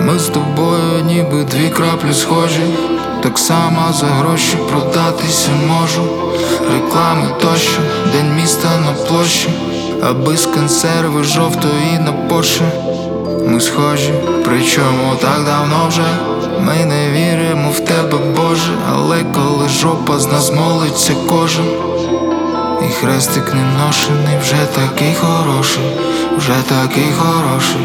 Ми з тобою ніби дві краплі схожі, так само за гроші продатися можу. Реклами тощо, день міста на площі, аби з консерви жовтої на Порше. Ми схожі, причому так давно вже. Ми не віримо в тебе, Боже, але коли жопа з нас молиться кожен. І хрестик не ношений, вже такий хороший, вже такий хороший.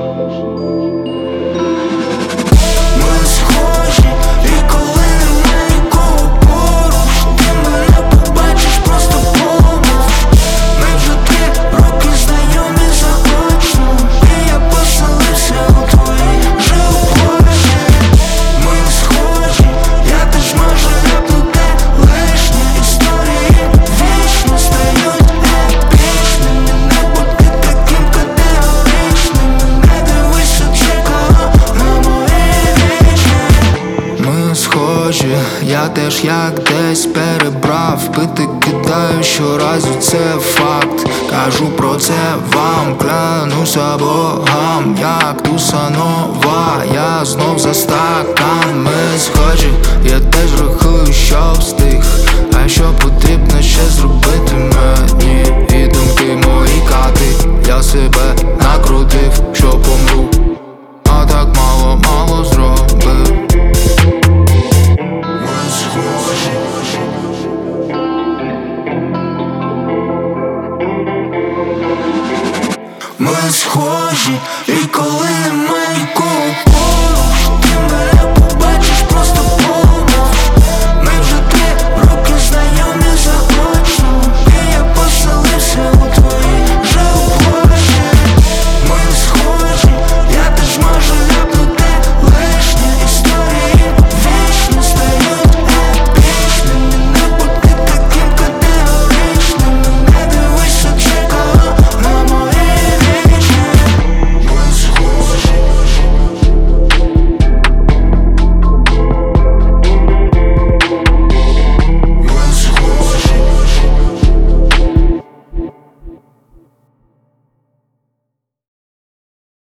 Я теж як десь перебрав, пити кидаю щоразу, це факт. Кажу про це вам, клянуся богам, як туса нова, я знов за стакан. Ми схожі, я теж рахую, що встиг, а що потрібно ще зробити мені. І думки мої кати, я себе накрутив, що помру, а так мало зробив. Ми схожі, і коли